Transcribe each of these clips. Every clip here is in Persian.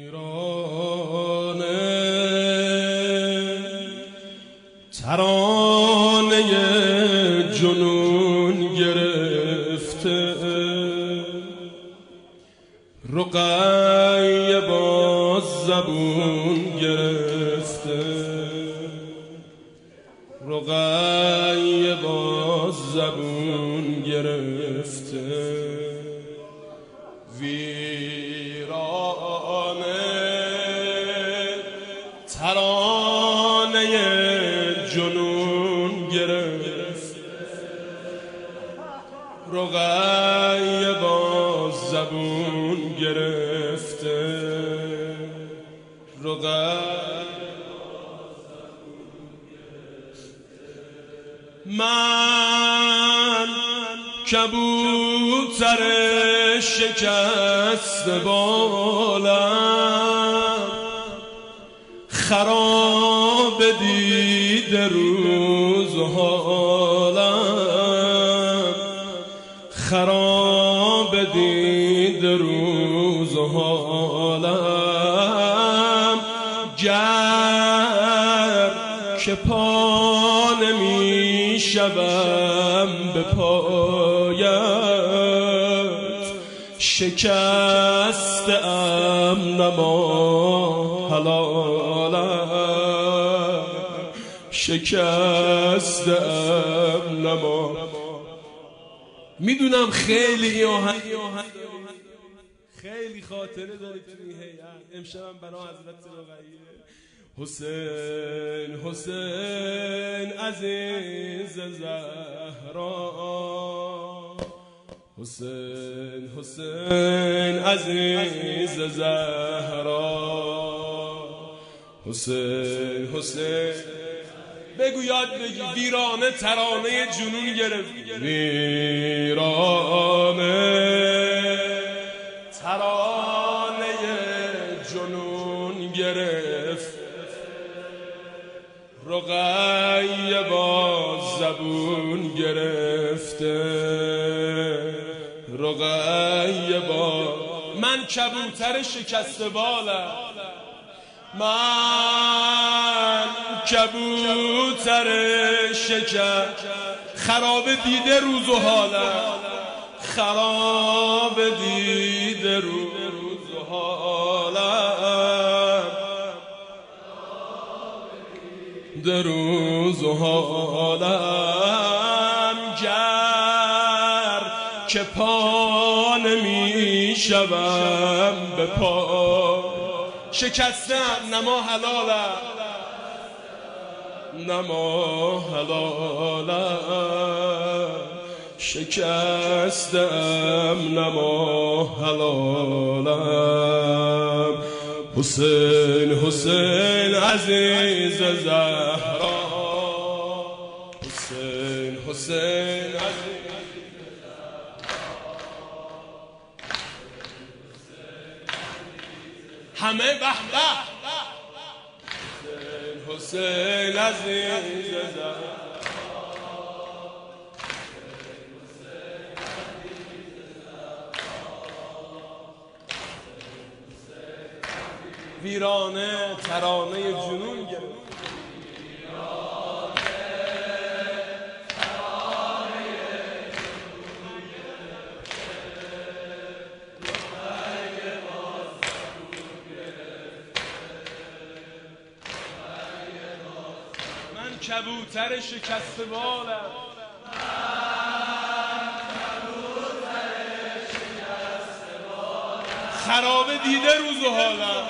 ترانه جنون گرفته، رقیه باز زبون گرفته، رقیه باز زبون گرفته. ویرانه ترانه جنون گرفته، رقیه باز زبون گرفته، من کبوتر شکست بالم، خراب دید روز حالم، خراب دید روز حالم. گر که پا نمی شوم به پایت، شکست ام نما حلالم، شکست ام نما. میدونم خیلی آهنگ خیلی خاطره داری تو این هیئت. امشبم برای حضرت رقیه. حسین حسین عزیز زهرا، حسین حسین عزیز زهرا، حسین حسین. بگو یاد بگی. ویرانه ترانه جنون گرفت، ویرانه ترانه جنون گرفت، رقیه باز زبون گرفته، رقیه باز. من کبوتر شکسته بالم، من کبوتر شکست، خراب دیده روز و حالم، خراب دیده روز و حالم، در روز و حالم. گر که پا نمی شوم به پا، شکستم نما حلالم، نما حلالم، شکستم نما حلالم. حسین حسین عزیز زهرا، حسین حسین عزیز همه به حسین عزیز زهرا، ویرانه ترانه جنون گرفت، کبوتر شکسته بالم، خراب دیده روز و حالم،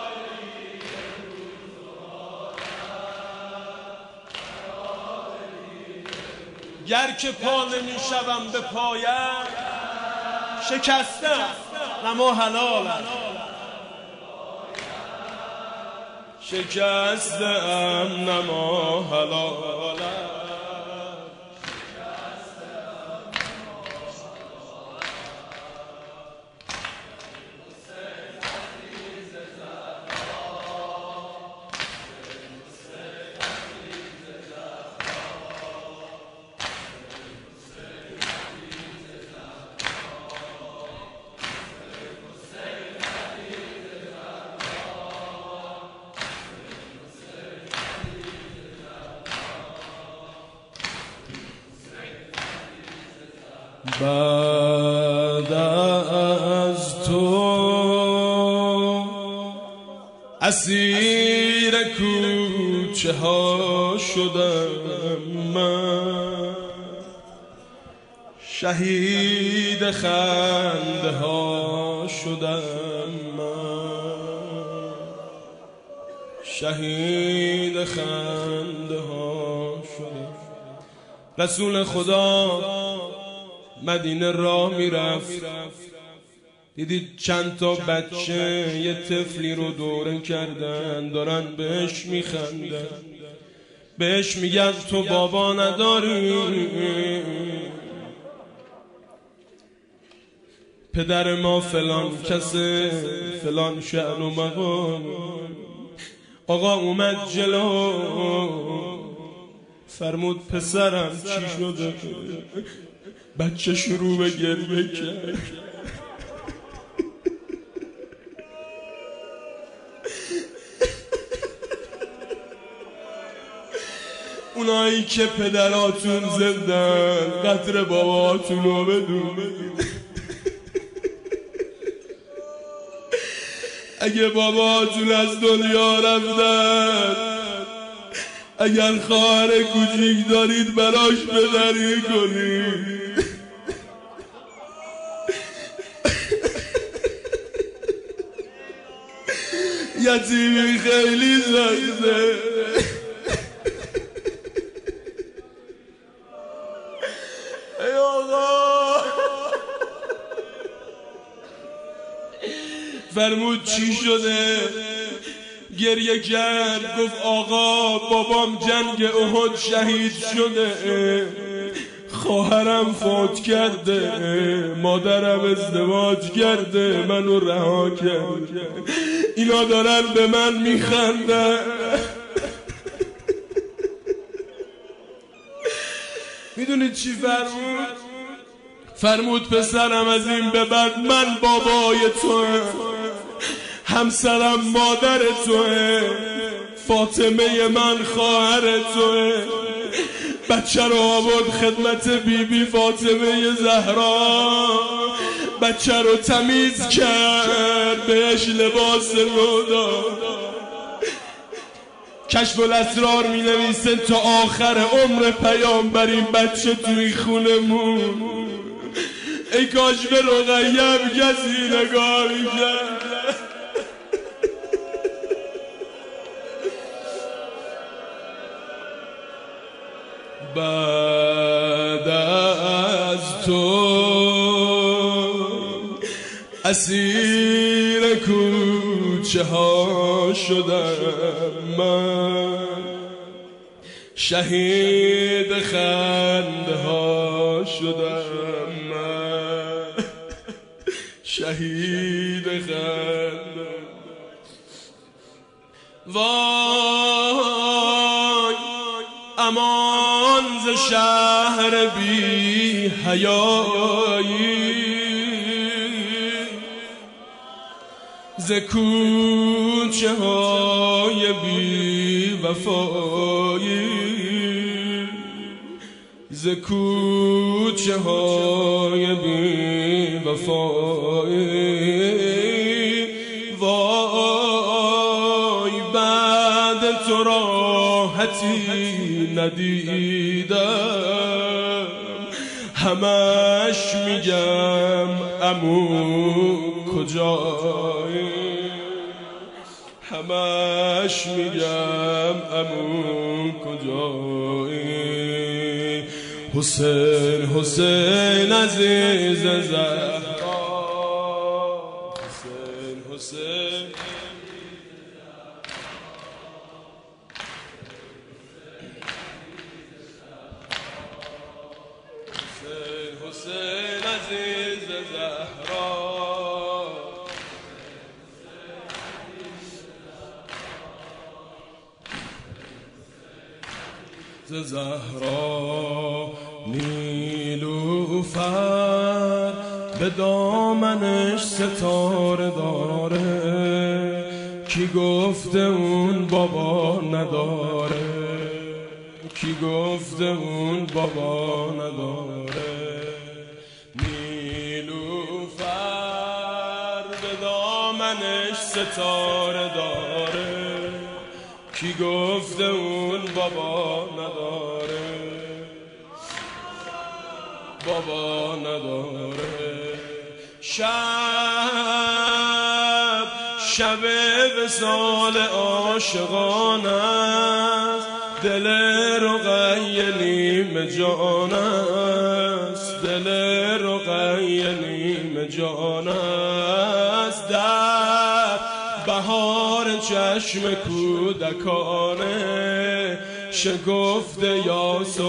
گر که پا نمی شوم به پایم، شکستم نما حلالم، شکستم نما حلالم. بعد از تو اسیر کوچه ها شدم من، شهید خنده ها شدم من، شهید خنده ها شدم. رسول خدا مدینه راه میرفت، دیدید چند تا بچه یه طفلی رو دوره کردن، دارن بهش میخندن، بهش میگن تو بابا نداری؟ پدر ما فلان کسه، فلان شأن و مقام. آقا اومد جلو، فرمود پسرم چی شده؟ بچه شروع به گریه کرد. اونایی که پدراتون زندن قدر باباتون رو بدونید. اگه باباتون از دنیا رفتن، اگر خواهر کوچیک دارید براش پدری کنید. یتیمی خیلی سخته. ای آقا فرمود چی شده؟ گریه کرد، گفت آقا بابام جنگ احد شهید شده، خواهرم فوت کرده، مادرم ازدواج کرده، منو رها کرد، اینا دارن به من میخندن. میدونید چی فرمود؟ فرمود پسرم از این به بعد من بابای توام، همسرم مادر توه، فاطمه من خواهر توه. بچه رو آورد خدمت بیبی فاطمه زهرا، بچه رو تمیز کرد، بهش لباس نو داد. کشف الاسرار می نویسه تا آخر عمر پیامبر این بچه توی خونه مون. ای کاش به رقیه کسی نگاه میکرد. بعد از تو اسیر کوچه ها شدم من، شهید خنده ها شدم من، شهید خنده. وای امان ز شهر بی حیایی، ز کوچه های بی وفایی، ز کوچه های بی وفایی. وای بعد تو راحتی ندیدم، همش میگم عمو کجایی، همش میگم عمو کجایی. حسین حسین عزیز زهرا، حسین حسین حسین عزیز زهرا، ز زهرا نیلوفر به دامنش ستاره داره، کی گفته اون بابا نداره، کی گفته اون بابا نداره. دامنش ستاره داره، کی گفته اون بابا نداره، بابا نداره. شب وصال عاشقان است، دل رقیه نیمه جان است، دل رقیه نیمه جان است. در بهار چشم کودکانه شکفته یاس و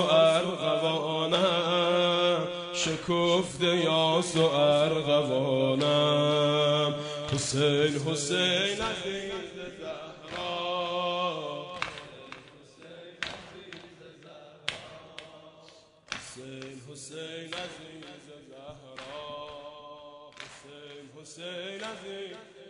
ارغوانم، شکفته یاس و ارغوانم. حسین حسین عزیز زهرا، حسین حسین عزیز زهرا، حسین حسین عزیز